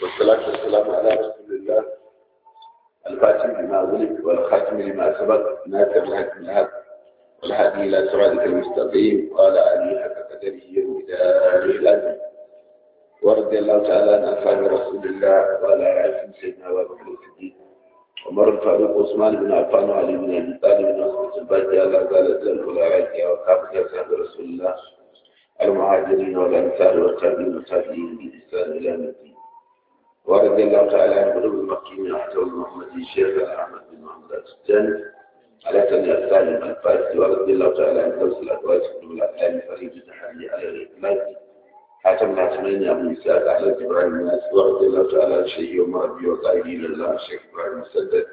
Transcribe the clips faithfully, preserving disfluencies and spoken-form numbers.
والصلاة والسلام على رسول الله الفاتح لما ولد والخاتم لما سبق ناصر الحق الهب والهادي إلى صراطك المستقيم وعلى آله حق قدره ومقداره العظيم ورضي الله تعالى عن أصحاب رسول الله وعلى آله سيدنا أبي بكر الصديق عمر الفاروق عثمان بن عفان وعلي بن أبي طالب بن عثمان الباقي الله قال جل وعلا وكافة أصحاب رسول الله المهاجرين والأنصار والتابعين والتابعين بإحسان إلى يوم الدين ورضي الله تعالى عن قلوب المكين حتى المحمدي الشيخ أحمد بن محمد التجاني على سنة السالم الفاسي ورضي الله تعالى عن دوس الأدواج بن الأحلام فريد التحلي على الإطلاق حاتم الحسنين أبو إسحاق على إبراهيم الناس ورضي الله تعالى عن شيخ ومربي وقائدين الله الشيخ إبراهيم مسدد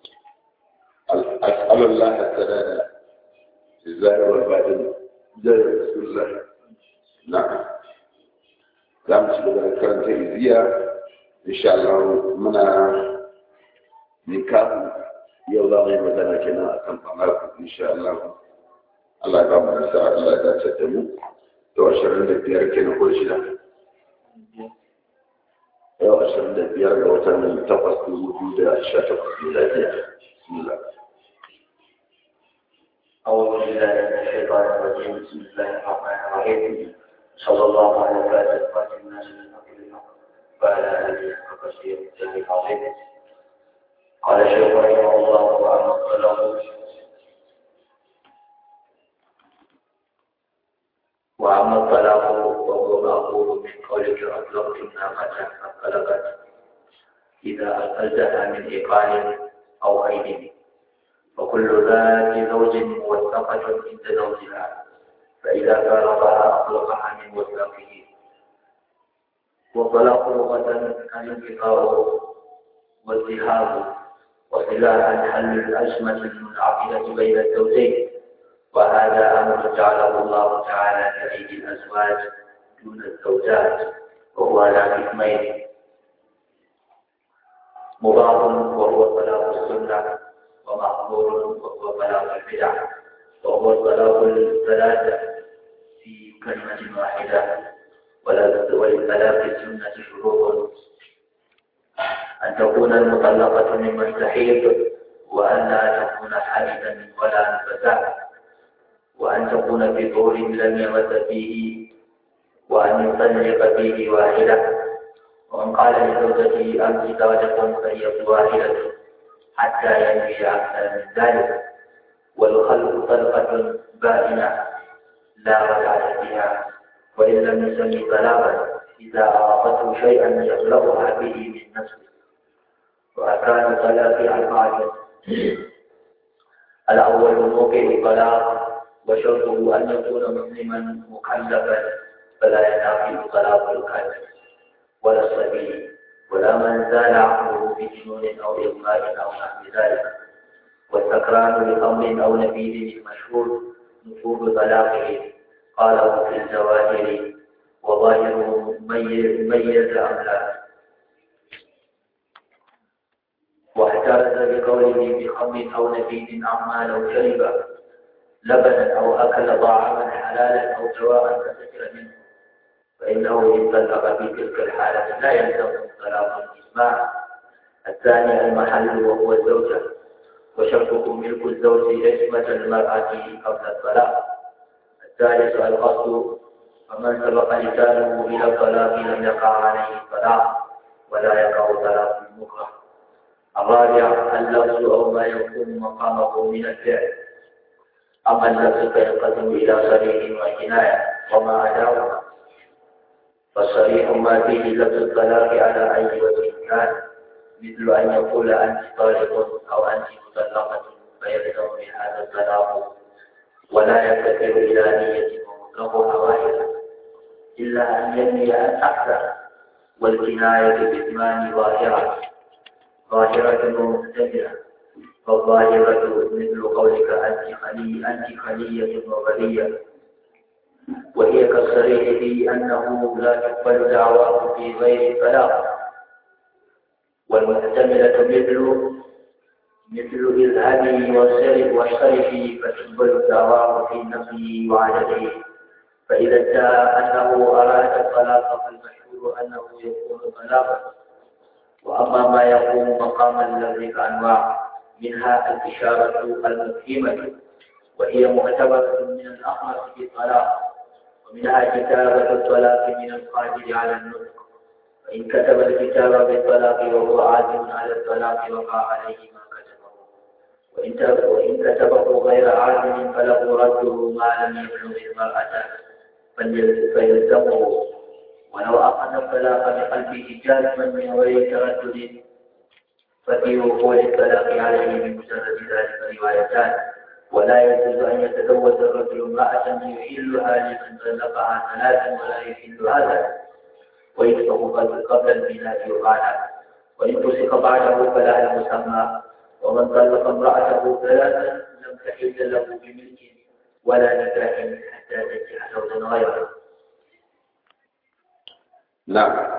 أسأل الله السلامة في الظاهر والباطن جاي رسول الله. نعم لا مشكلة كانت إذية إن شاء الله منا نكاب يولا غير مدنا كنا أكمل إن شاء الله الله يبارك فيك الله يسعدك تواشرنا بيار كنا كل شيء تواشرنا بيار وتم تفصيل وجود الشاشة الفلانية. بسم الله. أعوذ بالله من الشيطان الرجيم. بسم الله الرحمن الرحيم. صلى الله على فاتح فاتح الناس من أقل الحق وعلى آله وكثير من العظيم. قال الشيخ رحمه الله وعما الطلاق وعما الطلاق وهو مأخوذ من قولك أطلقت الناقة فانطلقت إذا أقلتها من إيقان أو أيد وكل ذات زوج موثقة عند زوجها فإذا فارقها أطلقها من وثاقه. والطلاق لغة الانقطاع والذهاب وصلاحا حل الأزمة المنعقدة بين الزوجين، وهذا أمر جعله الله تعالى لأيدي الأزواج دون الزوجات وهو على حكمين: مضاف وهو طلاق السنة، ومأمور وهو طلاق البدع، وهو الطلاق الثلاثة في كلمة واحدة. وللطلاق السنة شروط: أن تكون المطلقة ممن تحيض، وأن لا تكون حائضا ولا نفساء، وأن تكون في طهر لم يمس فيه، وأن يطلق فيه واحدة. ومن قال لزوجته أنت زوجة فهي واحدة حتى ينفي أكثر من ذلك. والخلق طلقة بائنة لا رجعة فيها، وإن لم يسمي طلاقا إذا أعطته شيئا يبلغها به من نفسه. وأركان الطلاق أربعة: الأول موقع الطلاق، وشرطه أن يكون مسلما مكلفا فلا ينافي طلاق الكلب ولا الصبي ولا من زال عقله بجنون أو إغماء أو نحو ذلك. والسكران لأمر أو نبيذ المشهور نفوذ طلاقه قاله في الزواهر، وظاهره ميز أم لا. واحترز بقوله بخمر أو نبيذ عما لو شرب لبنا أو أكل طعاما حلالا أو سواء فسكر منه، فإنه إن طلق في تلك الحالة لا يلزم طلاق الإجماع. الثاني المحل وهو الزوجة، وشرطه ملك الزوج عصمة المرأة قبل الطلاق. الثالث القصد، فمن سبق لسانه إلى الطلاق لم يقع عليه الطلاق ولا يقع طلاق المكره. الرابع اللفظ أو ما يكون مقامه من الفعل. أما اللفظ فينقسم إلى صريح وكناية وما عداهما. فالصريح ما فيه لفظ الطلاق على أي وجه كان، مثل أن يقول أنت طالق أو أنت مطلقة فيلزم من هذا الطلاق، ولا يفتكر إلى نية ومطلقها واحدة إلا أن ينوي أكثر. والكناية بإثمان ظاهرة ظاهرة ومحتملة. فالظاهرة مثل قولك أنت خلي أنت خلية وغلية، وهي كالصريح في أنه لا تقبل دعواه في غير الطلاق. والمحتملة مثل مثل إذهابه والصرف فتقبل دعواه في نفيه وعدده. فإذا ادعى أنه أراد الطلاق فالمشهور أنه يكون طلاقا، وأما ما يقوم مقام اللفظ فأنواع، منها الإشارة المفهمة وهي معتبرة من الأخمس في الطلاق، ومنها كتابة الطلاق من القادر على النطق، فإن كتب الكتاب بالطلاق وهو عازم على الطلاق وقع عليه ما كتبه، وإن وإن كتبه غير عازم فله رده ما لم يبلغ المرأة فيلزمه، ولو أخذ الطلاق بقلبه جازما من غير تردد ففي وقوع الطلاق عليه بمجرد ذلك روايتان، ولا يجوز أن يتزوج الرجل امرأة يحلها لمن طلقها ثلاثا ولا يحل هذا، ويفسخ قبل الميلاد يقال، وإن فسخ بعده فلا المسمى، ومن طلق امرأته ثلاثا لم تحل له بملك ولا نكاح حتى تنكح زوجا غيره. نعم.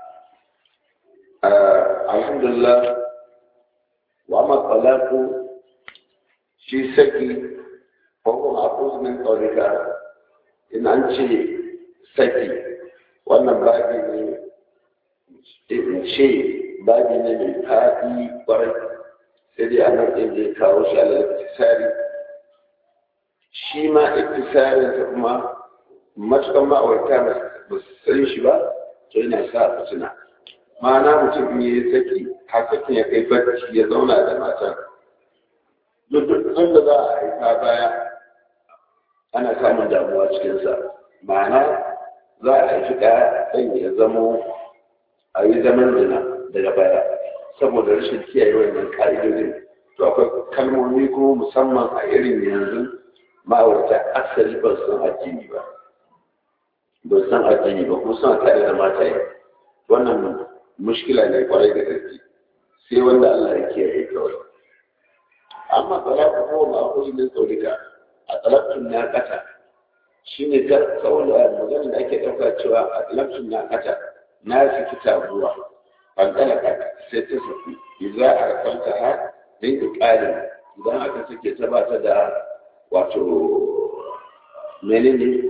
آه الحمد لله. وأما الطلاق شيء سكي فهو مأخوذ من قولك إن أنت سكي، وأنا باقي in ce babi ne mai faɗi ƙwarai, sai dai a nan ɗin zai kawo shi ala iktisari. Shi ma iktisarinsa kuma matuƙan ma'aurata ba su san shi ba, to yana sa fitina. Ma'ana mutum ya yi saki, har sakin ya kai barci ya zauna da matan. Duk da za a haifa baya ana samun damuwa cikinsa. Ma'ana za a haifi ɗaya ɗan ya zamo a yi zaman zina daga baya saboda rashin kiyaye wannan ka'idodin. To akwai kalmomi kuma musamman a irin yanzu ma'aurata asali ba su san addini ba ba su san addini ba kuma suna tare da mata yi. Wannan mushkila ne kwarai da gaske, sai wanda Allah ya kiyaye kawai. Amma talaka ko ma akwai min tsorika a talakun na kata shine ta saboda maganar da ake ɗauka cewa a talakun na kata na saki tabuwa an talaka sai ta saki idan a kwanta ha din ƙarin idan aka sake ta ba ta da wato menene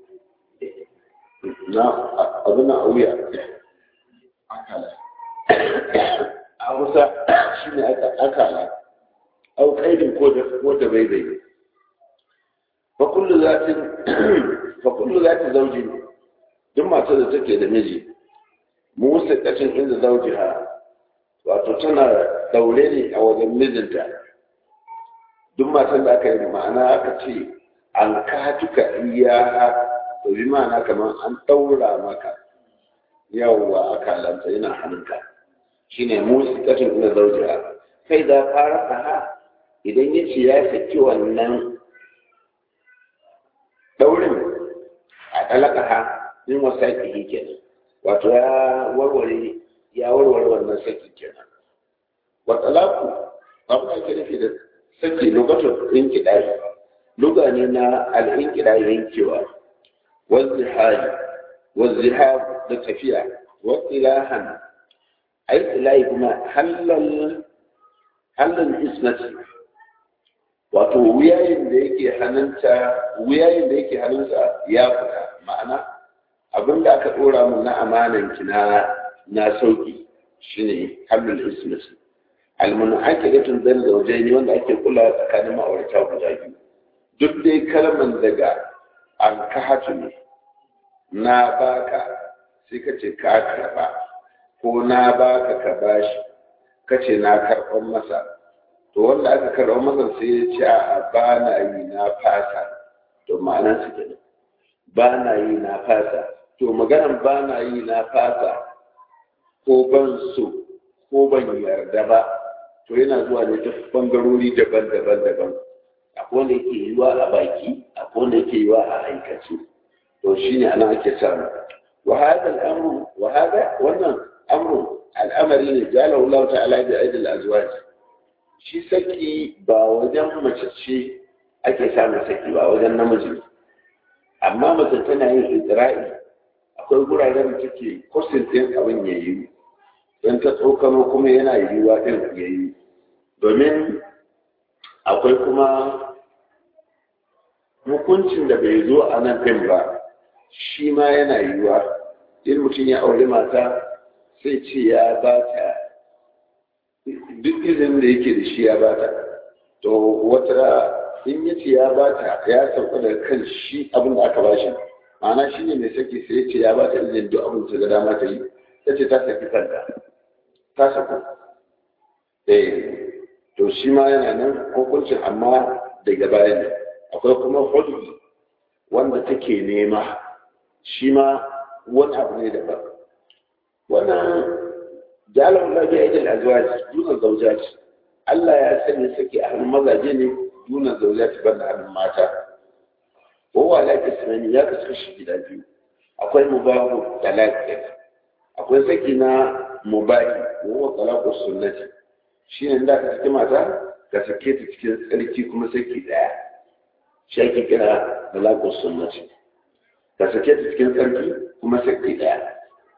na abin a wuya akala a kusa shi ne akala au kaidin ko da bai bai fa kullu zatin fa kullu zati zawjin duk matar da take da miji musaqqatin inda zawjiha wato tana daure ne a wajen mijinta. Duk matar da aka yi ma'ana aka ce an katuka iya to bi ma'ana kamar an daura maka yawwa aka lanta yana hannunka shine musaqqatin inda zawjiha. Kai da fara ha idan yace ya saki wannan daurin a talaka ha in wasaki kenan, wato ya warware ya warware wannan saki kenan. Wa talaku abu da ke nufi da saki lokacin inkidai luga ne na al-inkidai yankewa, wazihari wazihar da tafiya, wa ilahan ai ilahi kuma halal halal isnati wato wuyayin da yake hannunta wuyayin da yake hannunsa ya fita, ma'ana abin da aka dora mun na amanan ki na na sauki shine hamlul ismis almunaqadatun dal zawjaini wanda ake kula tsakanin ma'aurata guda biyu. Duk dai kalman daga an kahatu ne na baka sai ka ce ka karba, ko na baka ka bashi ka ce na karban masa, to wanda aka karba masa sai ya ce a ba na yi na fasa, to ma'anar su kenan ba na yi na fasa. To maganan ba na yi na fasa ko ban so ko ban yarda ba, to yana zuwa ne ta bangarori daban-daban daban. Akwai wanda yake yiwa a baki, akwai wanda yake yiwa a aikace. To shine ana ake samu. Wa hada al'amru wa hada wannan amru al'amari ne jala Allah ta'ala bi aidil azwaj. Shi saki ba wajen mace ce ake samun saki ba, wajen namiji. Amma mace tana yin idra'i, akwai guraren da take kosin din abin ya yi, don ta tsokano kuma yana yiwuwa din ya yi. Domin akwai kuma hukuncin da bai zo a nan din ba, shi ma yana yiwuwa. In mutum ya aure mata sai ce ya ba ta duk izinin da yake da shi ya bata to wata in ya ce ya bata ya sauka daga kan shi abin da aka bashi ma'ana shi ne mai saki sai ya ce ya bata izinin duk abin da dama ta yi ta ce ta saki kanta ta saku eh to shi ma yana nan hukuncin amma daga baya ne akwai kuma hudu wanda take nema shi ma wani abu ne daban wannan jalar lafiya ita da azwaji duna zaujaci Allah ya sanya saki a hannun mazaje ne duna zaujaci ban da hannun mata kowa lafiya sanani ya kasu shi gida biyu akwai mubahu da lafiya akwai saki na mubahi kowa talaqu sunnati shi ne da ka saki mata ka sake ta cikin tsarki kuma saki daya shi ake kira talaqu sunnati ka sake ta cikin tsarki kuma saki daya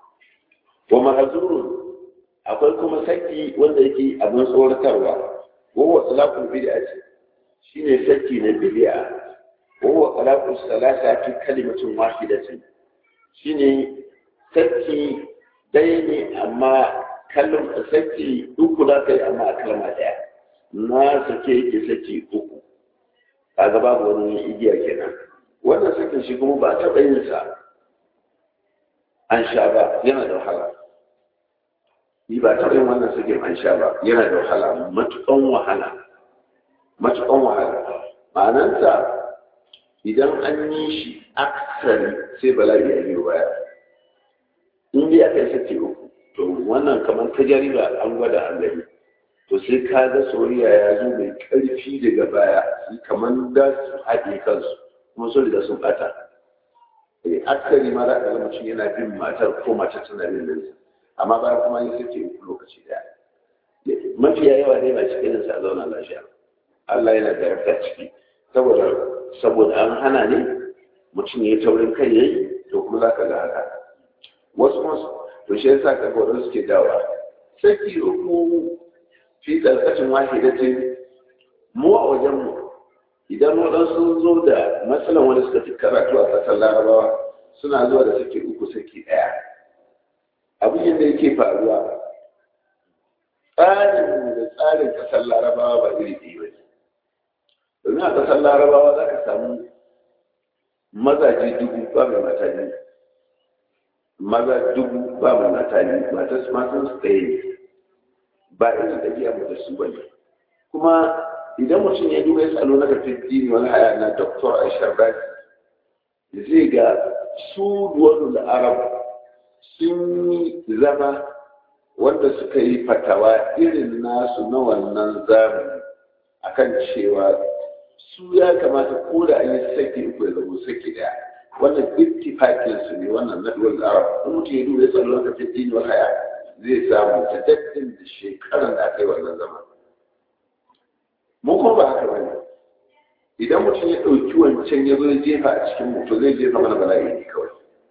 wa mahzurun akwai kuma saki wanda yake abin tsoratarwa wawa talaqul bid'a shine saki na bid'a wawa talaqus salasa fi kalimatin wahidatin shine saki dai ne amma kallon saki uku da kai amma a kalma daya na sake yake saki uku kaga babu wani igiya kenan wannan sakin shi kuma ba taɓa yin sa an sha ba yana da wahala ni ba taɓa yin wannan sakin an sha ba yana da wahala matuƙan wahala matuƙan wahala ma'anansa idan an yi shi aksari sai bala'i ya biyo baya in dai aka yi sake uku to wannan kamar ta jariba an gwada an gani to sai ka ga soyayya ya zo mai ƙarfi daga baya kamar da su haɗe kansu kuma so da sun ɓata aksari ma za a ga mutum yana bin matar ko matar tana bin nan amma bayan kuma yin sake uku lokaci daya mafiya yawa dai ba cikin sa zauna lafiya Allah yana da yarda ciki saboda saboda an hana ne mutum ya yi taurin kai yayi to kuma za ka ga haka wasu masu to shi yasa ka gwaron suke dawa saki uku fi tsarkacin wahidatin mu a wajenmu idan waɗansu zo da matsalan wanda suka fi karatu a ƙasar larabawa suna zuwa da saki uku saki ɗaya abin da yake faruwa tsarin da tsarin ƙasar larabawa ba iri ɗaya ba ne domin a ƙasar larabawa za ka samu mazaje dubu ba mai mata ne maza dubu ba mai mata ne mata su matan su ɗaya ne ba irin ɗabi'a mu da su ba ne kuma idan mutum ya duba ya tsalo na kafin dini wani haya na doktor aishar baki zai ga su duwanu da arab sun yi zama wanda suka yi fatawa irin nasu na wannan zamani akan cewa su ya kamata ko da an yi saki uku ya zama saki daya wannan ittifakin su ne wannan na duwanu da arab in mutum ya duba ya tsalo na kafin dini wani haya zai samu ta daddin da shekaran da aka yi wannan zaman mun kuma ba haka bane idan mutum ya ɗauki wancan ya zo ya jefa a cikin mutum zai jefa mana bala'i ne kawai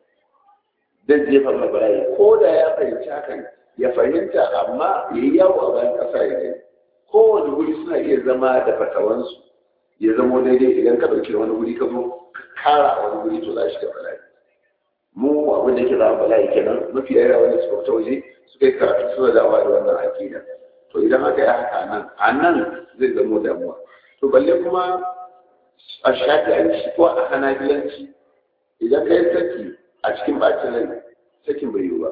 zai jefa mana bala'i ko da ya fahimci hakan ya fahimta amma ya yi yawo a bayan ƙasa ya gani kowane wuri suna iya zama da fatawansu ya zamo daidai idan ka ɗauki wani wuri ka zo ka kara wani wuri to za shi da bala'i mu abin da ke zama bala'i kenan mafi yawa wanda suka fita waje suka yi karatu suna dawa da wannan aƙida to idan aka yi haka nan a nan zai zamo damuwa to balle kuma a shafi'anci ko a hanabilanci idan ka yi saki a cikin bacin rai sakin bai yiwu ba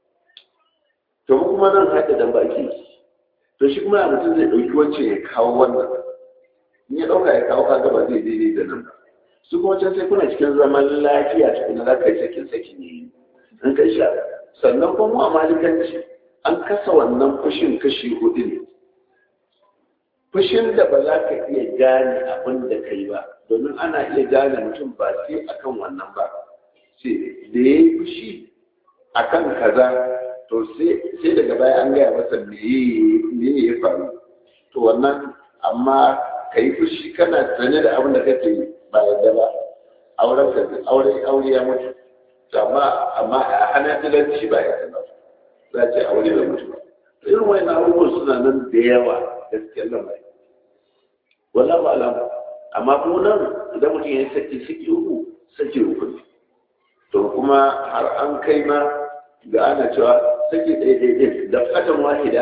to mu kuma nan haɗa dan baki to shi kuma mutum zai ɗauki wancan ya kawo wannan in ya ɗauka ya kawo kaga ba zai daidai da nan su kuma can sai kuna cikin zaman lafiya tukuna za ka yi sakin saki ne in kai sha sannan kuma a malikanci an kasa wannan fushin kashi hudu ne fushin da ba za ka iya gane abin da ka yi ba domin ana iya gane mutum ba sai akan wannan ba sai da ya yi fushi akan kaza to sai daga baya an gaya masa me ya faru to wannan amma ka yi fushi kana sanye da abin da kake yi ba yadda ba auren ka aure aure ya mutu amma amma a hana dilanci ba yadda ba za ce aure da mutu irin wani abubuwan suna nan da yawa gaskiyar lamari wallahu alam amma kuma nan idan mutum ya yi saki saki uku saki uku ne to kuma har an kai ma ga ana cewa saki ɗaya ɗaya ɗaya da fatan wahida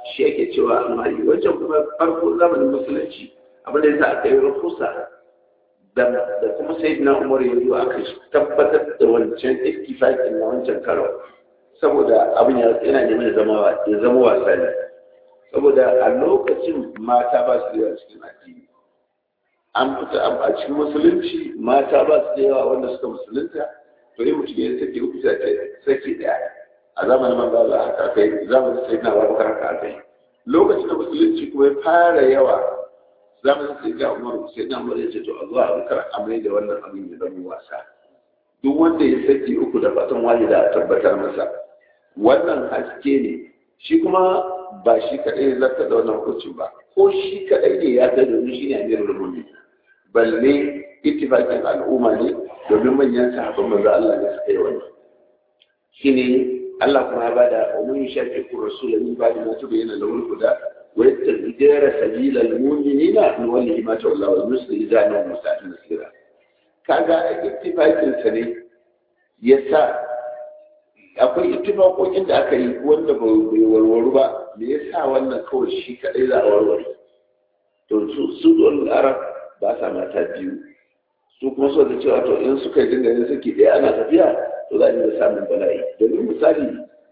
shi yake cewa almari wancan kuma farko zamanin musulunci abin da yasa aka yi rufusa da da kuma sayyidina Umar ya zo aka tabbatar da wancan ittifaqin na wancan karo saboda abin ya yana neman zama ya zama wasa ne saboda a lokacin mata ba su da cikin addini an fita a cikin musulunci mata ba su da yawa wanda suka musulunta to yi mutum ya sake uku sake daya a zamanin manzo Allah haka kai zamanin sai na babu karaka kai lokacin da musulunci kuma ya fara yawa zamanin sai ga Umar sai na Umar ya ce to Allah a kar amai da wannan abin ya zama wasa duk wanda ya sake uku da fatan walida a tabbatar masa wannan haske ne shi kuma ba shi kadai zarta da wannan hukuncin ba ko shi kadai ne ya ga domin shi ne amirul mu'minin balle ittifaqin al'umma ne domin manyan sahabban manzo Allah ne suka yi wannan shine Allah kuma ya bada umman shafi ku rasulullahi ba da mutu bayyana lawul huda wa yattabi'u sabila al-mu'minina nuwallihi ma tawalla wa nusli zanu mustaqim nasira kaga ittifaqin sa ne yasa akwai ittifaqokin da aka yi wanda ba warwaru ba me yasa wannan kawai shi kadai za a warware to su su dole arab ba sa mata biyu su kuma so da cewa to in suka yi dinga yin suke ɗaya ana tafiya to za a dinga samun bala'i domin misali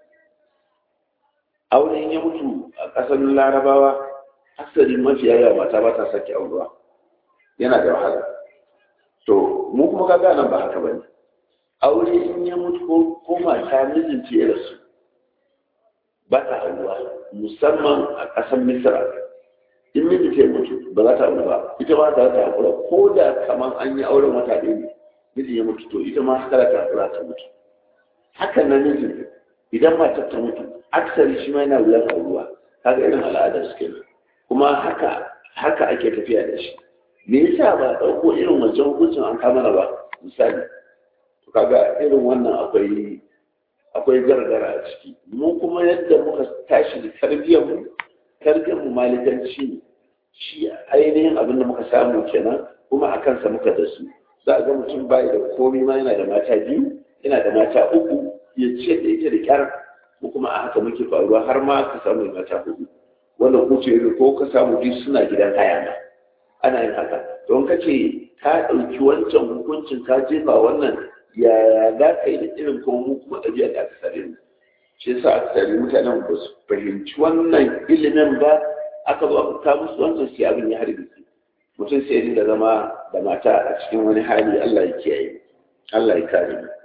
auren ya mutu a ƙasar larabawa asali mafiya yawa mata ba ta sake aurewa yana da wahala to mu kuma kaga nan ba haka bane aure in ya mutu ko ko mata mijinta ya rasu ba ta aurewa musamman a ƙasar misra in miji ce mutu ba za ta aure ba ita ma za ta haƙura ko da kamar an yi auren wata ɗaya ne miji ya mutu to ita ma haka ta haƙura ta mutu hakan nan miji idan matar ta mutu aksari shi ma yana wuyar auruwa kaga irin al'adar su kenan kuma haka haka ake tafiya da shi me yasa ba a ɗauko irin wancan hukuncin an kama ba misali to kaga irin wannan akwai akwai gargara a ciki mu kuma yadda muka tashi da tarbiyyar mu tarbiyyar mu malikanci ne shi ainihin abin da muka samu kenan kuma a kansa muka da su za a ga mutum bai da komai ma yana da mata biyu yana da mata uku ya ce da ita da kyar ko kuma a haka muke faruwa har ma ka samu mata hudu wannan kuce ko ka samu duk suna gidan haya ma ana yin haka don ka ce ka ɗauki wancan hukuncin ka jefa wannan yaya za ka yi da irin kuma mu kuma ɗabi'a da aka sare mu shi yasa aka sare mutanen ba su fahimci wannan ilimin ba aka zo aka kawo musu wancan sai abin ya harbi mutum sai ya da zama da mata a cikin wani hali Allah ya kiyaye Allah ya kare mu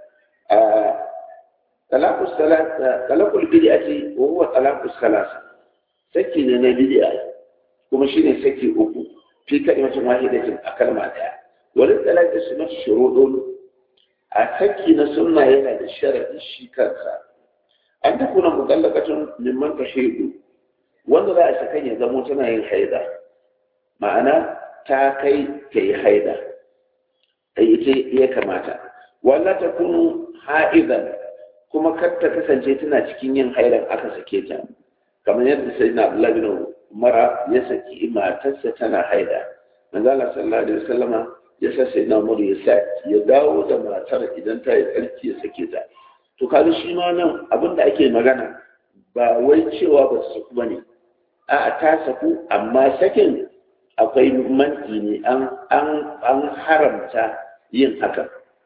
talaqus salat talaqul bid'ati wa huwa talaqus salas saki ne na bid'a kuma shine saki uku fi kalimatin wahidatin a kalma daya wal talaqus sunnah shurudun a saki na sunna yana da sharadi shi kansa an ta kuna mutallaqatun mimman tashidu wanda za a saka ya zamo tana yin haida ma'ana ta kai ta yi haida ta ita ya kamata wala ta kunu ha'idan kuma kar ta kasance tana cikin yin haidan aka sake ta kamar yadda sai na Abdullah bin Umar ya saki matarsa tana haida manzo Allah sallallahu alaihi wasallama ya sa sai na Umar ya sa ya dawo da matar idan ta yi tsarki ya sake ta to kaga shi ma nan abinda ake magana ba wai cewa ba su saku bane a ta saku amma sakin akwai manti ne an an an haramta yin haka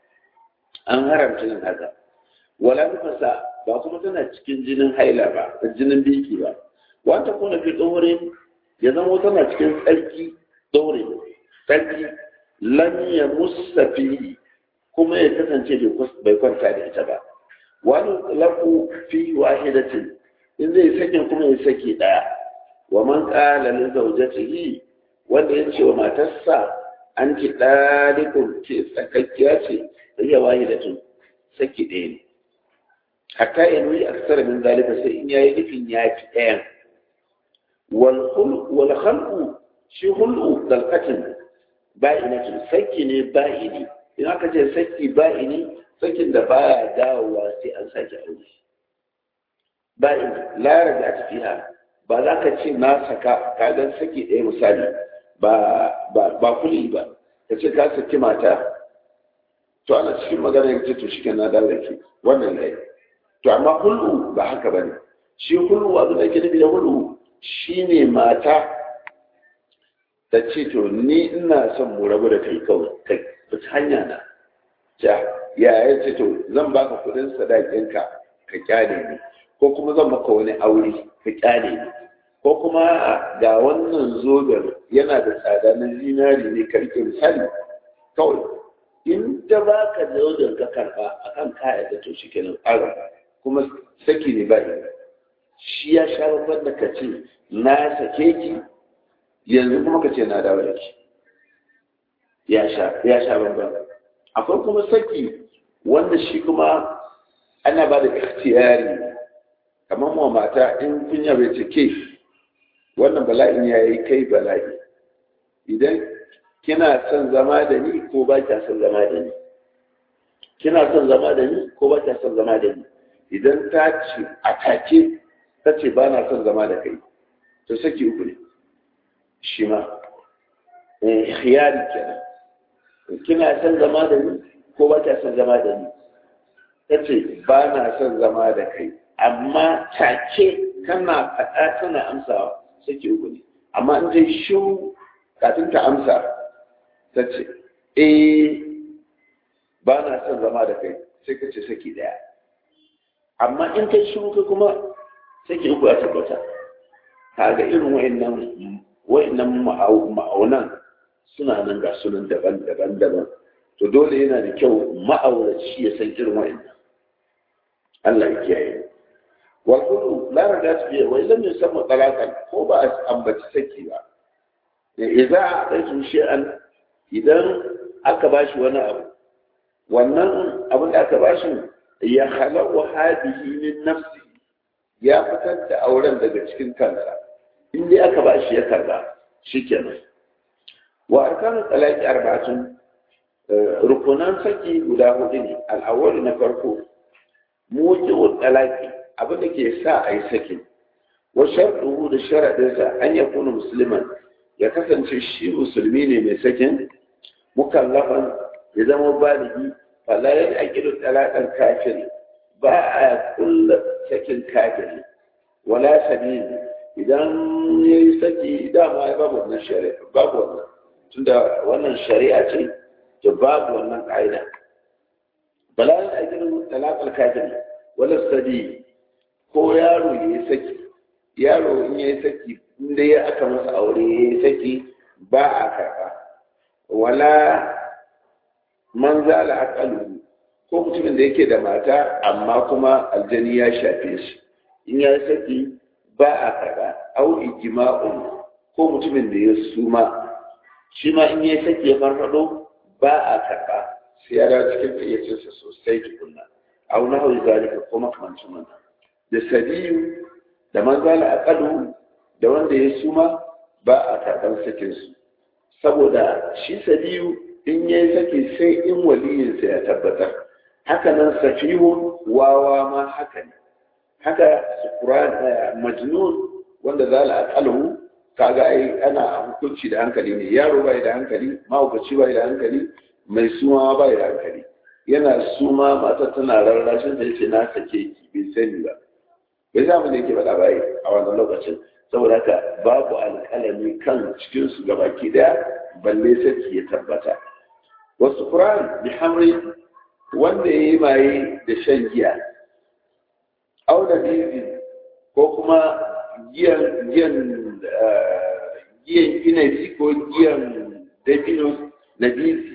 an haramta yin haka wala nufasa ba kuma tana cikin jinin haila ba jinin biki ba wata kuna fi tsohorin ya zama tana cikin tsarki tsohorin tsarki lam ya musafi kuma ya kasance bai kwanta da ita ba wani lafu fi wahidatin in zai sakin kuma ya saki daya wa man qala li zawjatihi wanda ya ce wa matarsa an ki dalikun ce tsakakkiya ce ya wahidatin saki ɗaya ne hatta ya nuni aksar min zalika sai in yayi nufin ya fi ɗayan wal khulq wal khalqu shi khulqu dalqatin ba'inatun saki ne ba'ini in aka ce saki ba'ini sakin da baya dawowa sai an sake aure ba'ini la raja fiha ba za ka ce na saka ka dan saki ɗaya misali ba ba ba kuli ba ka ce ka saki mata to ana cikin magana ya ce to shikenan na dawo da ke wannan ne to amma hulɗu ba haka ba ne shi hulɗu abin da ke nufi da hulɗu shine mata ta ce to ni ina son mu rabu da kai kawai ta fita hanya na ja ya ya ce to zan baka kudin sadakinka ka kyale ni ko kuma zan maka wani aure ka kyale ni ko kuma ga wannan zoben yana da tsada na zinari ne karke misali kawai in ta baka zoben ka karba akan kaya da to shikenan ara kuma saki ne ba shi ya sha babban da ka ce na sake ki yanzu kuma ka ce na dawo da ki ya sha ya sha babban akwai kuma saki wanda shi kuma ana ba da ikhtiyari kamar mu mata in kunya bai ce ke wannan bala'in ya yi kai bala'i idan kina son zama da ni ko ba kya son zama da ni kina son zama da ni ko ba kya son zama da ni idan ta ce a take ta ce ba na son zama da kai to saki uku ne shi ma khiyari kenan kina son zama da ni ko ba kya son zama da ni ta ce ba na son zama da kai amma take kana faɗa tana amsawa saki uku ne amma in dai shiru kafin ta amsa ta ce eh ba na son zama da kai sai ka ce saki daya amma in kai shiru ka kuma saki uku ya tabbata kaga irin wayannan wayannan ma'aunan suna nan ga sunan daban-daban daban to dole yana da kyau ma'auraci ya san irin wayannan Allah ya kiyaye والقلوب لا رجعت فيه وإن لم يسمى طلاقا هو بقى أنبت سكي بقى إذا أعطيتم شيئا إذا أكباش وانا أبو وانا أبو الأكباش يخلق هذه من نفسه يا فتد أولا دقى تكين كانسا إني أكباش يكربا شكنا وأركان الطلاق أربعة ركنان سكي ولا هدني الأول نفرقه موجب الطلاق abin da ke sa a yi sakin wa sharɗuhu da sharaɗinsa an ya kuna musulman ya kasance shi musulmi ne mai sakin mukallafan ya zama baligi falayen a gidan talaƙar kafiri ba a kulla sakin kafiri wala sabili idan ya yi saki dama ya babu wannan shari'a babu wannan tunda wannan shari'a ce da babu wannan ƙa'ida falayen a gidan talaƙar kafiri wala sabili ko yaro ya yi saki yaro in ya yi saki inda ya aka masa aure ya yi saki ba a karɓa wala man zala aqalu ko mutumin da yake da mata amma kuma aljani ya shafe shi in ya yi saki ba a karɓa au ijma'un ko mutumin da ya suma shi ma in ya yi saki ya farfado ba a karɓa sai ya dawo cikin fayyacinsa sosai tukunna au nahu zalika ko makamancin wannan da sabiyu da manzala aqalu da wanda ya suma ba a karɓar sakinsu saboda shi sabiyu in ya yi saki sai in waliyinsa ya tabbatar haka nan safihun wawa ma haka ne haka sukuran majnun wanda zala aqalu kaga ai ana hukunci da hankali ne yaro bai da hankali mahaukaci bai da hankali mai suma bai da hankali yana suma mata tana rarrashin da yace na sake ki bai sani ba bai za mu ne ke faɗa bai a wannan lokacin saboda haka babu alƙalami kan cikinsu gabaki daya balle sai ya tabbata wasu ƙuran bi hamri wanda ya yi maye da shan giya au da bizi ko kuma giyan giyan giyan inabi ko giyan dabino na bizi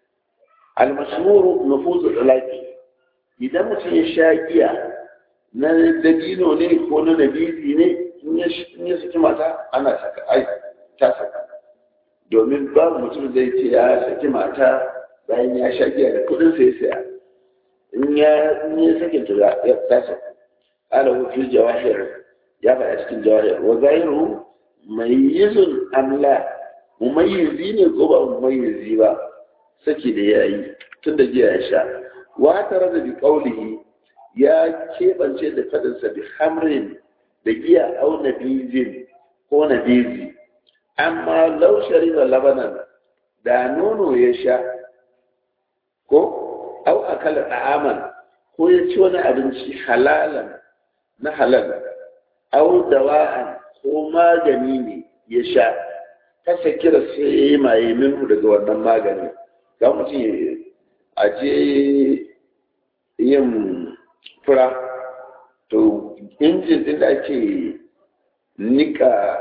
almashmuru nufuzu dalaki idan mutum ya sha giya na dabino ne ko na nabizi ne in ya saki mata ana saka ai ta saka domin babu mutum zai ce ya saki mata bayan ya sha giya da kudin sai saya in ya in ya saki ta ya ta saka ala hu fil jawahir ya faɗa cikin jawahir wa zahiru mayyizun amla mumayyizi ne ko ba mumayyizi ba saki da yayi tunda giya ya sha wa tare da bi qaulihi ya keɓance da faɗinsa bi hamrin da giya au nabizin ko nabizi amma lau shari'a labanan da nono ya sha ko au akala ta'aman ko ya ci wani abinci halalan na halal au dawa'an ko magani ne ya sha ta sakira sai ya yi maye minhu daga wannan magani ga mutum a je yin fura to injin din da ake nika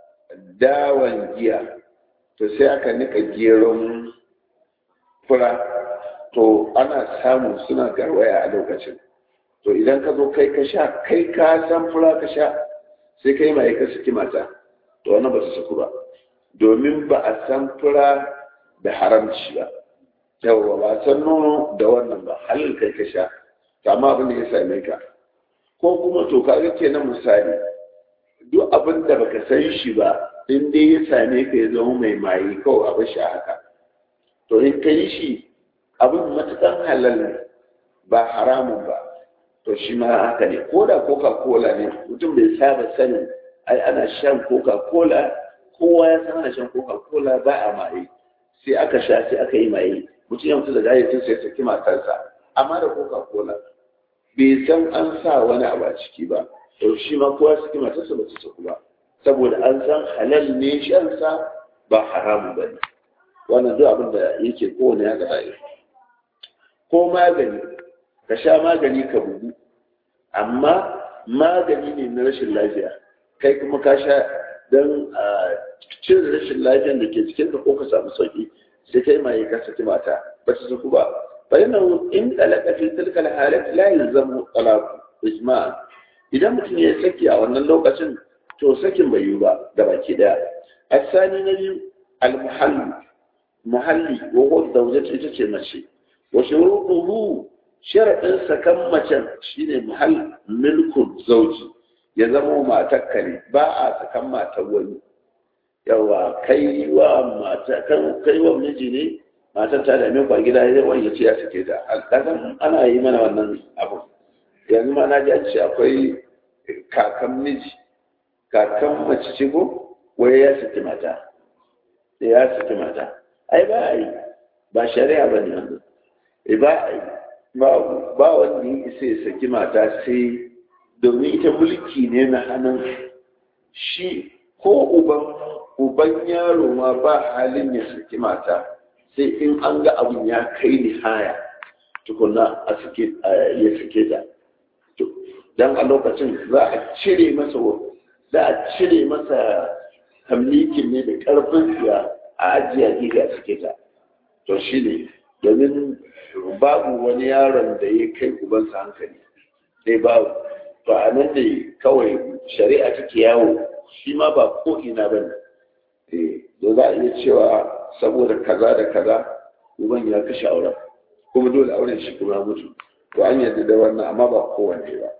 dawan giya to sai aka nika geron fura to ana samu suna garwaya a lokacin to idan ka zo kai ka sha kai ka san fura ka sha sai kai mai ka saki mata to wannan ba su saku ba domin ba a san fura da haramci ba yawwa ba san nono da wannan ba halin kai ka sha amma abin da ya same ka ko kuma to kaga kenan misali duk abin da baka san shi ba in dai ya same ka ya zama mai maye kawai abin shi haka to in ka yi shi abin matukan halal ne ba haramun ba to shi ma haka ne ko da coca-cola ne mutum bai saba sanin ai ana shan coca-cola kowa ya san ana shan coca-cola ba a maye sai aka sha sai aka yi maye mutum ya mutu da gayyatin sai ya saki matarsa amma da coca-cola bai san an sa wani abu a ciki ba to shi ma kowa saki matarsa ba ta saku ba saboda an san halal ne shansa ba haramun ba ne wannan duk abin da yake kowane ya gaba ko magani ka sha magani ka bugu amma magani ne na rashin lafiya kai kuma ka sha don cin rashin lafiyan da ke cikin ka ko ka samu sauki sai kai ma ka saki mata ba ta saku ba bayan in talaka fi tilkal halat la yalzamu talaq ijma idan mutum ya saki a wannan lokacin to sakin bai yi ba da baki daya asani na biyu al muhalli muhalli wa huwa zawjatu ita ce mace wa shurutuhu sharadin sakan macen shine muhall milkul zawji ya zama matakka ne ba a sakan matar wani yawa kai wa mata kan kai wa miji ne matar ta da mai kwa gida ya wani ya ce ya sake ta kasan ana yi mana wannan abu yanzu ma na ji an ce akwai kakan miji kakan mace ce ko wai ya saki mata ya saki mata ai ba a yi ba shari'a ba ne wannan ba a yi ba wanda ya isa ya saki mata sai domin ita mulki ne na hannun shi ko uban uban yaro ma ba halin ya saki mata sai in an ga abin ya kai ni haya tukuna a sake ya sake ta dan a lokacin za a cire masa za a cire masa hamlikin ne da karfin siya a ajiya giga sake ta to shi ne domin babu wani yaron da ya kai ubansa hankali sai babu to a nan ne kawai shari'a take yawo shi ma ba ko ina ba ne da za a iya cewa saboda kaza da kaza uban ya kashe auren kuma dole auren shi kuma mutu to an yadda da wannan amma ba kowanne ba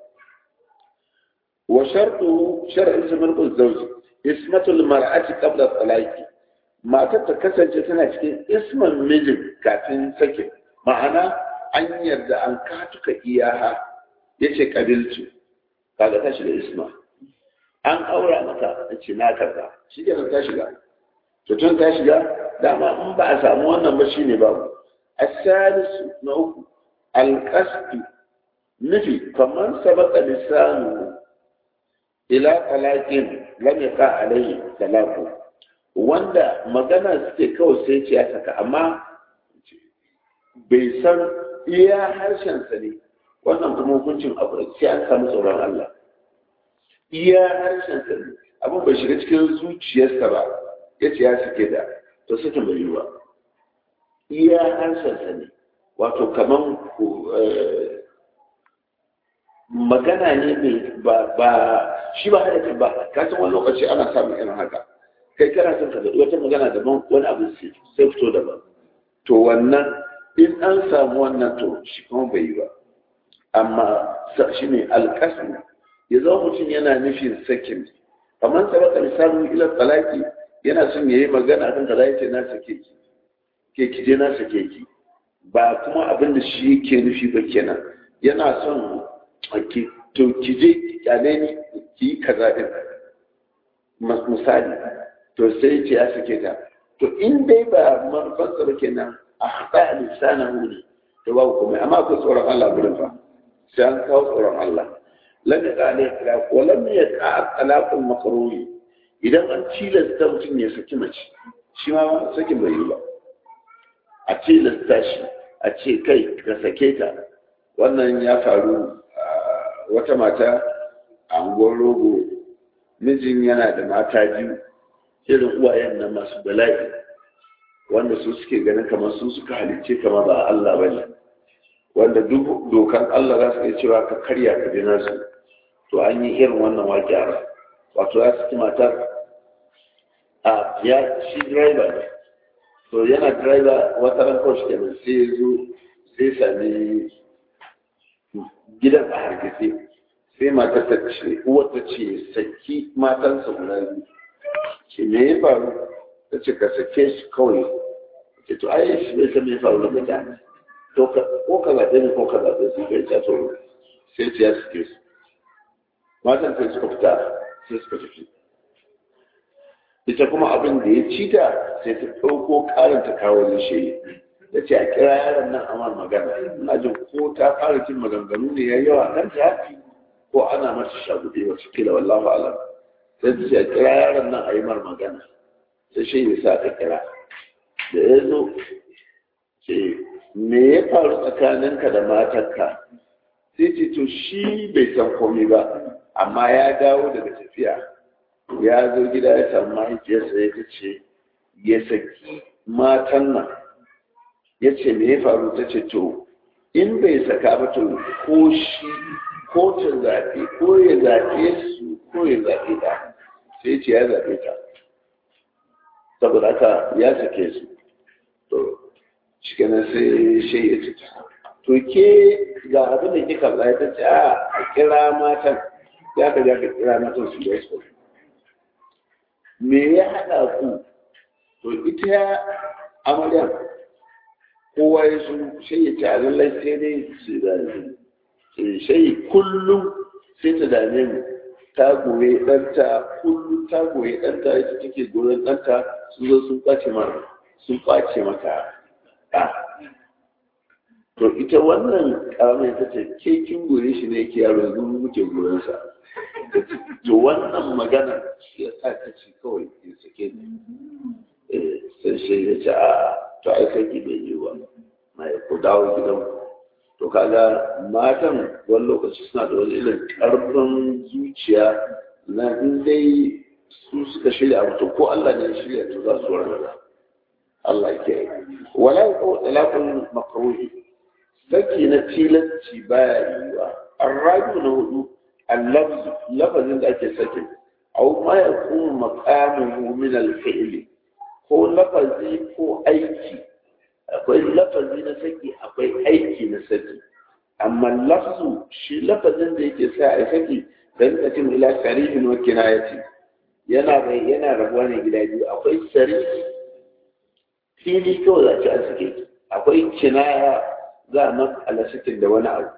wa shartu shar'in samarqul zawji ismatul mar'ati qabla talaqi matar ta kasance tana cikin isman mijin kafin sake ma'ana an yarda an katuka iyaha yace kabiltu kaga ta shiga isma an aura mata ce na kaza shi ke ta shiga to tun ta shiga dama in ba a samu wannan ba shine babu as-salisu na uku al-qasd nufi kaman sabaka lisanu ila talaqin lam yaqa alayhi talaqu wanda magana suke kawai sai ce ya saka amma bai san iya harshensa ne wannan kuma hukuncin abu sai an samu tsoron Allah iya harshensa ne abin bai shiga cikin zuciyarsa ba ya ce ya suke da to suke bai yi ba iya harshensa ne wato kaman magana ne mai ba shi ba haɗa ba kasan wani lokaci ana samun irin haka kai kana son ka wata magana daban wani abu sai fito daban to wannan in an samu wannan to shi kuma bai yi ba amma shi ne alƙasmi ya zama mutum yana nufin sakin kamar sabaka misalin ilar talaki yana son ya yi magana kan kaza ya ce na sake ki ke ki je na sake ki ba kuma abin da shi yake nufi ba kenan yana son ki to ki je kyale ni ki yi kaza din misali to sai ce ya sake ta to in dai ba manufarsa ba kenan a haɗa lisana huli to babu komai amma akwai tsoron Allah gudun fa sai an kawo tsoron Allah lam yaqa alayhi talaq wa lam yaqa talaq al-makruh idan an tilasta mutum ya saki mace shi ma sakin bai yi ba a tilasta shi a ce kai ka sake ta. Wannan ya faru wata mata a unguwar rogo, mijin yana da mata biyu irin uwayen nan masu bala'i wanda su suke ganin kamar su suka halicce kamar ba Allah ba ne, wanda duk dokan Allah za su iya cewa ka karya ka bi nasu. To an yi irin wannan waƙiyar, wato ya saki matar a ya shi driver ne, to yana driver wata ran kawai kenan sai ya zo sai sami gidan a hargitse, sai matar ta ce uwar ta ce saki matansa guda biyu. Ce me ya faru? Ta ce ka sake shi kawai. Ce to ai shi bai san me ya faru da mutane, to ko ka zaɓe ne ko ka zaɓe su kai ta to sai ta ya sake su. Matan sai suka fita sai suka tafi. Ita kuma abin da ya ci ta sai ta ɗauko ƙarin ta kawo nishe. Da ce a kira yaron nan amar magana, ina jin ko ta fara jin maganganu ne ya yawa nan ta hafi ko ana mata shaguɗe wasu kila wallahu alam. Sai ta ce a kira yaron nan a yi mar magana, sai shi ya sa ta kira. Da ya zo ce me ya faru tsakaninka da matarka? Sai ce to shi bai san komai ba, amma ya dawo daga tafiya ya zo gida ya samu mahaifiyarsa ya ce ya saki matan nan. Ya ce me ya faru? Ta ce to in bai saka ba to ko shi ko ta zaɓe ko ya zaɓe su ko ya zaɓe ta. Sai ce ya zaɓe ta, saboda haka ya sake su. To cikin sai shi ya ce to ke ga abin da kika zai ta ce a kira matan, ya ka ja ka kira matan su da su. Me ya haɗa ku? To ita ya amarya kowa ya su sai ya ce a lallai sai dai su zai sai kullum sai ta dame mu, ta goye ɗanta kullum ta goye ɗanta ita take goyon ɗanta sun zo sun kwace mara sun kwace maka ɗa. To ita wannan ƙaramai ta ce ke kin goye shi ne ke yaro yanzu muke goyonsa. To wannan magana shi ya sa ta ce kawai ya sake ni. Sai shi ya ce a to ai saki bai yi wa mai ku dawo gidan. To kaga matan wani lokaci suna da wani irin ƙarfin zuciya na in dai su suka shirya abu to ko Allah ne ya shirya to za su warware. Allah ke yi. Wala ko talaqul makruhi saki na tilanci baya yiwa. Arrabi na hudu al-lafz lafazin da ake sakin aw ma yakunu maqamuhu min al-fi'l ko lafazi ko aiki. Akwai lafazi na saki akwai aiki na saki, amma lafzu shi lafazin da yake sa a saki dan katin ila sarihin wa kinayati yana bai yana rabuwa ne gida biyu. Akwai sarihi fili kawai za ci a sake, akwai kinaya za a matsala sakin da wani abu.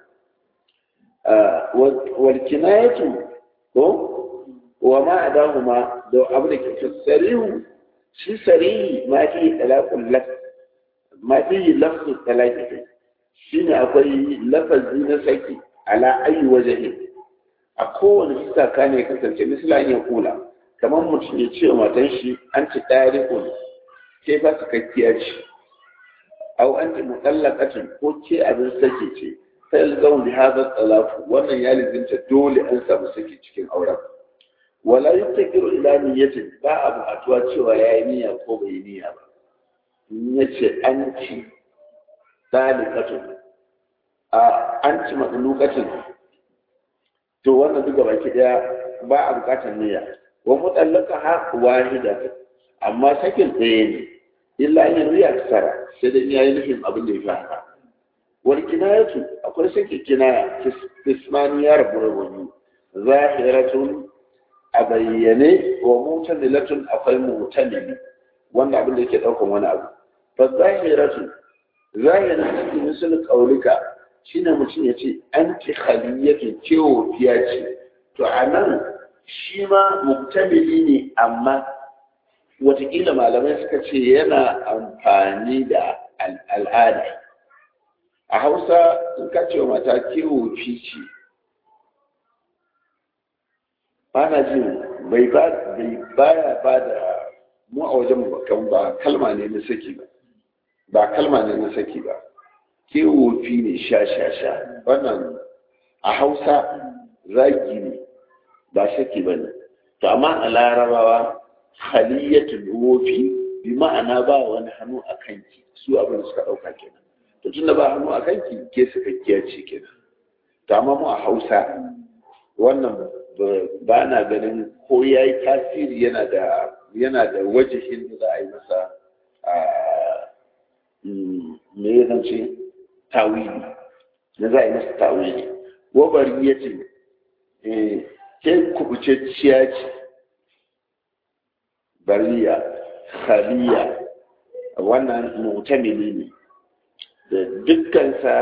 wal kinayatu ko wa ma adahuma da abu da ke sarihu shi sarihi ma fi talaqul lafz ma fi lafzu talaqi shine akwai lafazi na saki ala ayi wajhi a kowane fuska kane kasance misali ya kula kamar mutum ya ce matan shi an ci tarikun ke fa sakakkiya ce au an ci mutallaqatun ko ke abin saki ce sai zaun bi hada talaq wannan ya lizinta dole an samu saki cikin auren. Wala yuftakiru ila niyyatin ba abu atuwa cewa yayi niyya ko bai niyya ba. Yace an ci salikatun a an ci madlukatin to wannan duka baki daya ba a bukatar niyya. Wa mutallaqaha wahida amma sakin ɗaya ne illa yin riya kasara sai da yayi nufin abin da ya fi haka. Wal kinayatu akwai saki kinaya ismani ya rabu wani zahiratun a bayyane wa mutalilatun akwai mutalili wanda abin da yake daukan wani abu. Fa zahiratu zahirin saki misal qaulika shine mutum yace anti khaliyatu cewa fiya ce to anan shi ma mutalili ne amma watakila malamai suka ce yana amfani da al'ada. A Hausa in ka ce wa mata kewo fici ba na jin bai ba bai baya ba da mu a wajen kan ba kalma ne na saki ba ba kalma ne na saki ba ke wofi ne sha sha sha wannan a Hausa zagi ne ba saki ba ne to amma a Larabawa haliyatul wofi bi ma'ana ba wani hannu a kanki su abin da suka ɗauka kenan to tun da ba hannu a kanki ke sakakkiya ce kenan to amma mu a Hausa wannan ba na ganin ko ya yi tasiri yana da yana da wajihin da za a yi masa me ya zance tawili na za a yi masa tawili wabari ya ce ke kubucecciya ce bariya khaliya wannan mutamili ne da dukkansa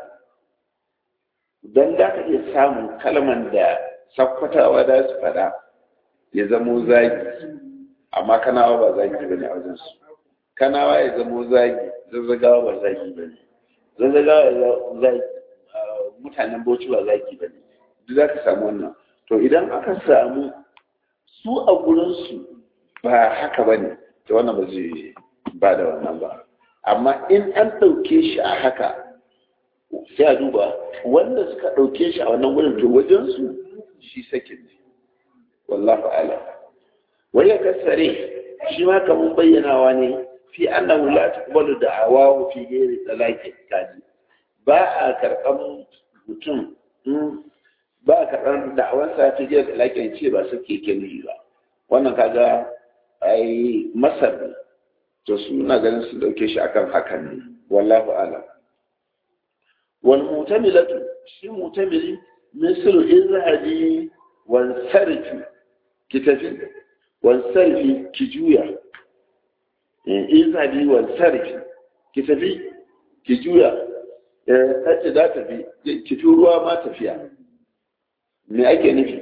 don za ka iya samun kalman da sakkwatawa da su fada ya zamo zagi amma kanawa ba zagi ba ne a wajensu kanawa ya zamo zagi zazzagawa ba zagi ba ne zazzagawa zagi mutanen bauchi ba zagi ba ne duk za ka samu wannan to idan aka samu su a gurinsu ba haka ba ne ta wannan ba zai ba da wannan ba amma in an ɗauke shi a haka sai a duba wanda suka ɗauke shi a wannan wurin to wajensu shi sakin ne wallahu ala wani kasare shi ma kamar bayyanawa ne fi annahu la tuqbalu da'awahu fi ghairi talaqi kaji ba a karɓar mutum ba a karɓar da'awansa ta ghairi talaqi ce ba sake kenan ba wannan kaga ai masar to suna ganin su dauke shi akan hakan ne wallahu ala wal mutamilatu shi mutamili mislu izhaji wan sarfi ki tafi wan sarfi ki juya izhaji wan sarfi ki tafi ki juya eh kace da tafi ki fi ruwa ma tafiya me ake nufi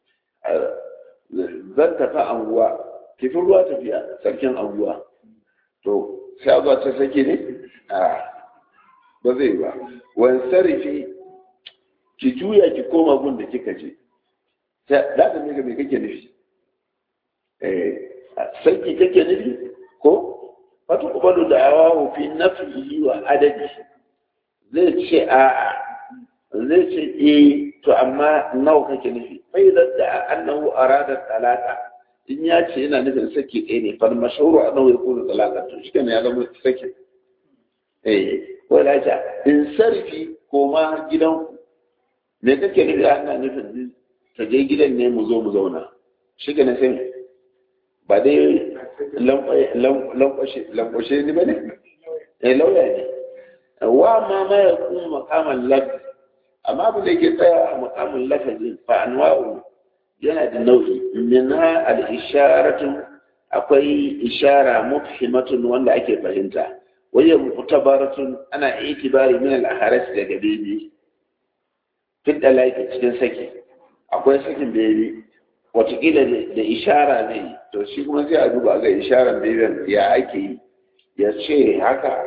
zan tafi anguwa ki fi ruwa tafiya sarkin anguwa to sai a ta sake ne a ba zai ba wani sarrafi ki juya ki koma gun da kika je da ta mega mai kake nufi sarki kake nufi ko wata kubalu da awa hufi nafi wa adadi zai ce a zai ce eh to amma nawa kake nufi fai da annahu arada talata in ya ce yana nufin saki ɗaya ne fa mashhuru annahu yakunu talaka to shi ne ya zama saki eh wala ta in sarfi ko ma gidan me kake nufi ana nufin ta je gidan ne mu zo mu zauna shi ne sai ba dai lankwashe lankwashe ne ba ne eh lauya ne wa ma ma yakunu maqaman lafzi amma abin da yake tsaya a maqamin lafzi fa anwa'u yana da nau'i minha al-isharatu akwai ishara mufhimatun wanda ake fahimta wajen mutabaratun ana itibari min al-aharas daga bebi fit da laiki cikin saki akwai sakin bebi watakila da ishara ne to shi kuma sai a duba ga isharar bebin ya ake yi ya ce haka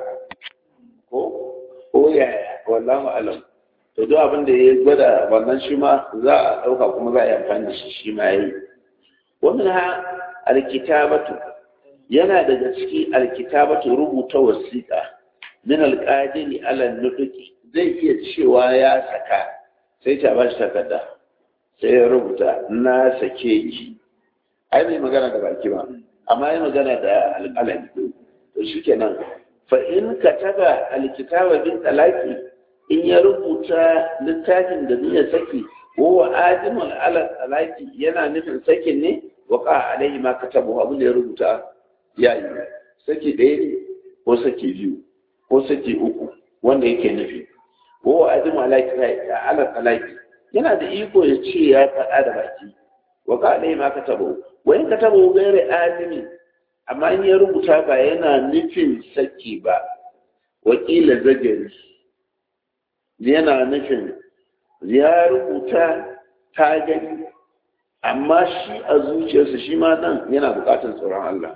ko ko ya wallahu alam to duk abin da ya gwada wannan shi ma za a ɗauka kuma za a yi amfani da shi shi ma ya yi wannan ha alkitabatu yana daga ciki alkitabatu rubuta wasiƙa min alƙadiri ala nuduki zai iya cewa ya saka sai ta ba shi takarda sai ya rubuta na sake ki ai bai magana da baki ba amma ya magana da alƙalami to shikenan fa in kataba alkitaba bin talaqi in ya rubuta littafin da niyyar saki wa adimul ala talaqi yana nufin sakin ne waqa alaihi ma katabu abin da ya rubuta yayi saki ɗaya ne ko saki biyu ko saki uku wanda yake nufi wa adimul ala talaqi yana da iko ya ce ya faɗa da baki waqa alaihi ma katabu wa in katabu gairi adimi amma in ya rubuta ba yana nufin saki ba wakila zagari yana nufin ya rubuta ta gani amma shi a zuciyarsa shi ma nan yana bukatar tsoron Allah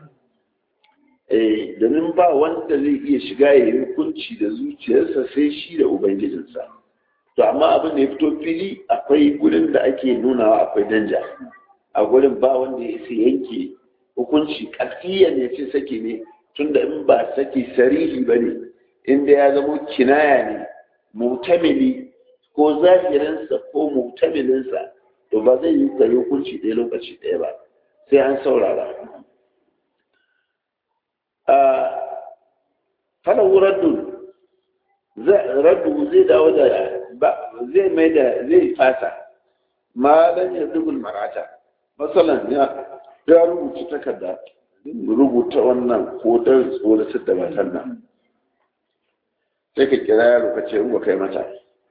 eh domin ba wanda zai iya shiga ya yi hukunci da zuciyarsa sai shi da ubangijinsa to amma abin da ya fito fili akwai gurin da ake nunawa akwai danja a gurin ba wanda ya isa yanke hukunci ƙafiya ne ce saki ne tunda in ba saki sarihi ba ne inda ya zama kinaya ne mutamili ko zahirinsa ko mutamilinsa to ba zai yi gari hukunci ɗaya lokaci ɗaya ba sai an saurara a falon raddu raddu zai dawo da zai mai da zai fasa ma dan ya dubul marata masalan ya ya rubuta takarda rubuta wannan ko dan tsoratar da matan nan sai ka kira yaro ka ce in ba kai mata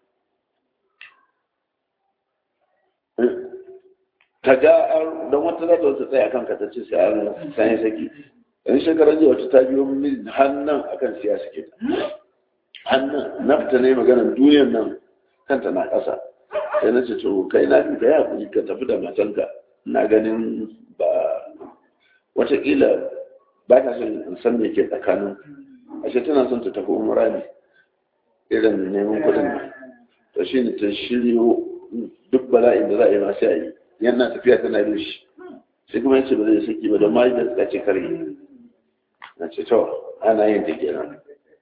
ka ga don wata za ta wasu tsaye akan ka ta ce sai an sanya saki yan shekarar jiya wata ta biyo min hannun akan siya suke hannun na fita ne maganar duniyar nan kanta na ƙasa sai na ce to kai na fi ya kuji ka tafi da matanka na ganin ba watakila ba ta son in san me ke tsakanin ashe tana son ta tafi umara ne irin neman kuɗin nan to shi ne ta shiryo duk bala'in da za a yi masu yayi yana tafiya tana bin shi sai kuma yace ba zai saki ba don ma da suka ce kare na ce to ana yin ta kenan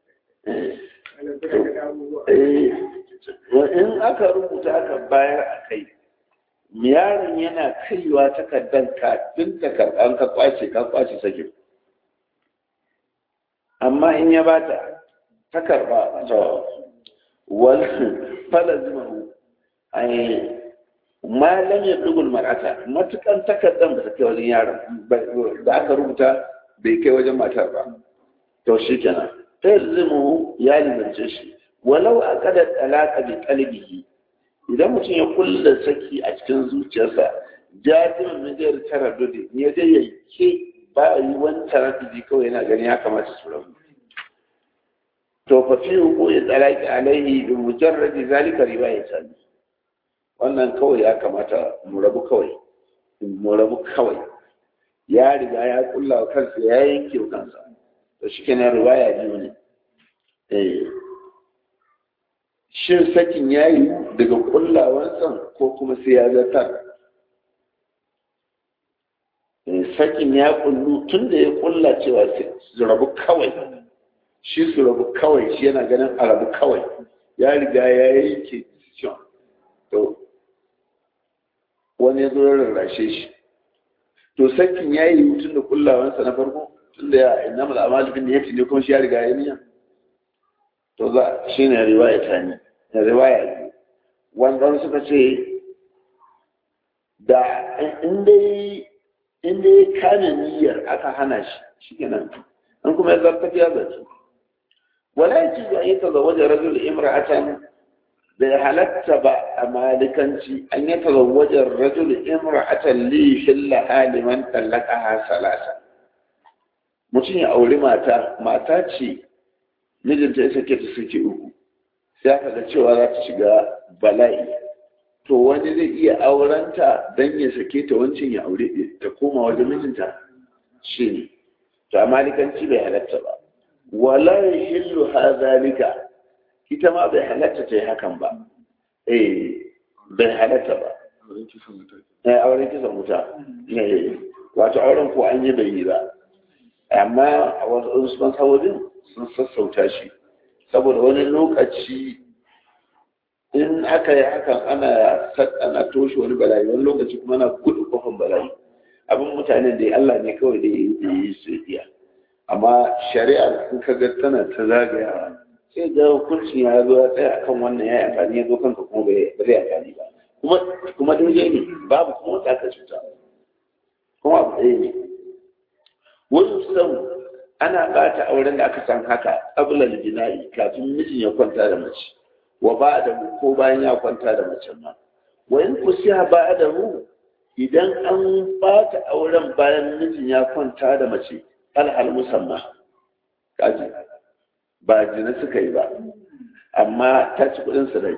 in aka rubuta aka bayar a kai yaron yana kaiwa takardar kafin ta karɓan ka kwace ka kwace sakin amma in ya bata ta karɓa to wal falazimahu ai ma lam yadugul mar'ata matukan takardar ba ta kai wajen yaron da aka rubuta bai kai wajen matar ba to shikenan فيلزمه يعني شيء ولو أكد العلاقة بقلبه إذا ممكن يقول لسكي أشكن زوجته جاتم من غير تردد يدي كي باي وان تردد كو هنا غنيا كما تسلم تو ففي وقوع العلاقة عليه بمجرد ذلك رواية wannan kawai ya kamata mu rabu kawai mu rabu kawai ya riga ya kulla kansa ya yanke kansa to shi kenan riwaya biyu ne shin sakin ya yi daga kullawansa ko kuma sai ya zartar sakin ya kullu tun da ya kulla cewa su rabu kawai shi su rabu kawai shi yana ganin a rabu kawai ya riga ya yanke decision to wani ya zo ya rarrashe shi to sakin ya yi tun da kullawansa na farko tunda ya innama al'amalu bin niyyati ne kuma shi ya riga ya niyya to za shine riwaya ta ne riwaya ne wannan suka ce da inda inda ya kana niyyar aka hana shi shikenan an kuma ya zarta ya zarta wala yaji ya yi tazawaja rajul imra'atan da halatta ba a malikanci an yi tazawaja rajul imra'atan li shilla haliman tallaqaha salasa mutum ya auri mata mata ce mijinta ya sake ta suke uku sai aka ga cewa za ta shiga bala'i to wani zai iya aurenta don ya sake ta wancan ya aure ta koma wajen mijinta shi ne ta malikanci bai halatta ba wala yahillu hadhalika ita ma bai halatta ta yi hakan ba eh bai halatta ba auren kisan wuta wato auren ko an yi bai yi ba amma a wasu mansawodin sun sassauta shi saboda wani lokaci in aka yi hakan ana ana toshe wani bala'i wani lokaci kuma ana gudu kofin bala'i abin mutanen da Allah ne kawai da yi su iya amma shari'a in ka ga tana ta zagaya sai da hukuncin ya zo ya tsaya akan wannan ya yi amfani ya zo kanka kuma ba zai amfani ba kuma kuma daidai ne babu kuma wata aka cuta kuma abu ɗaya ne wani sau ana ɓata auren da aka san haka ƙablar jina'i kafin mijin ya kwanta da mace wa ba da mu ko bayan ya kwanta da mace ma wa in ku siya ba da mu idan an ɓata auren bayan mijin ya kwanta da mace alhal musamma kaji ba jina suka yi ba amma ta ci kuɗin su rai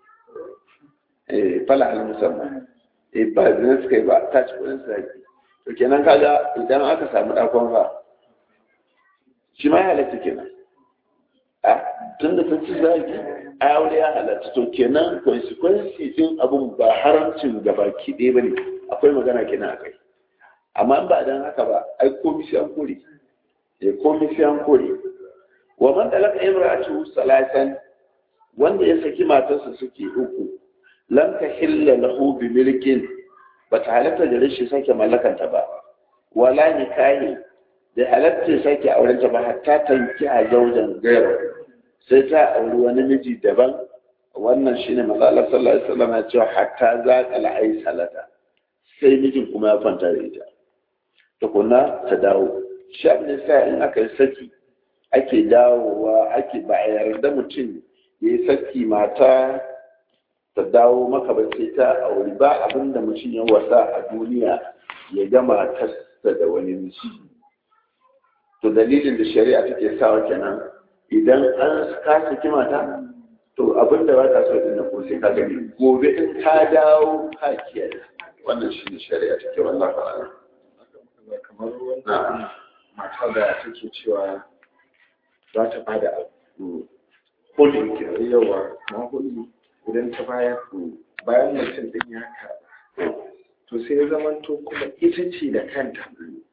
eh fala al musamma eh ba jina suka yi ba ta ci kuɗin su rai to kenan kaga idan aka samu dakon fa shi ma ya halatta kenan a tun da sun ci zagi a aure ya halatta to kenan consequence din abun ba haramcin gaba ki ɗaya bane akwai magana kenan a kai amma ba dan haka ba ai komai sai an kore ya komai sai an kore wa man talaka imra'atu salatan wanda ya saki matarsa suke uku lam tahilla lahu bi milkin bata halatta da rashin sake mallakanta ba wala nikahi da halatta sake aurenta ba hatta tanki a zaujan gairu sai ta auri wani miji daban wannan shine manzo Allah sallallahu alaihi wasallam ya ce hatta zaqa al salata sai mijin kuma ya kwanta da ita tukuna ta dawo shi abin sa in aka yi saki ake dawowa ake ba a yarda mutum ya yi saki mata ta dawo maka ba sai ta auri ba abinda mutum ya wasa a duniya ya ga matarsa da wani miji to dalilin da shari'a take sawa kenan idan an ka saki mata to abinda ba ta so din na ko sai ka gani gobe in ka dawo ka kiyaye wannan shine shari'a take wallahi ta'ala kamar wannan mata da take cewa za ta bada abu kullum ke yawa kuma kullum idan ta bayar bayan mutum din ya karɓa to sai ya zamanto kuma ita ce da kanta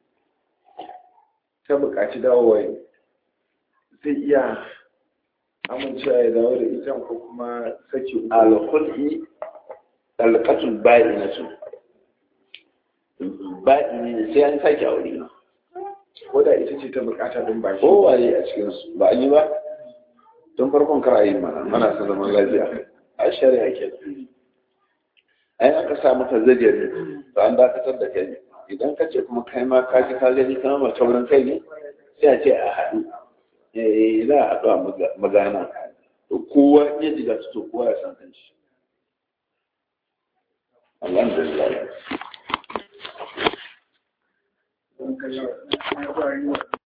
ta buƙaci dawowa zai iya amincewa ya dawo da ita ko kuma sake alkulli alƙatul ba'inatu ba'ini ne sai an sake aure ko da ita ce ta buƙata din ba shi kowaye a cikin su ba an yi ba tun farkon kar a yi mana mana son zaman lafiya a shari'a ke ai aka sa maka zajeri to an dakatar da kai idan ka ce kuma kai ma ka ji ka gani kama mace wurin kai ne sai a ce a haɗu eh za a haɗu a magana to kowa ya ji gasu to kowa ya san kanshi alhamdulillah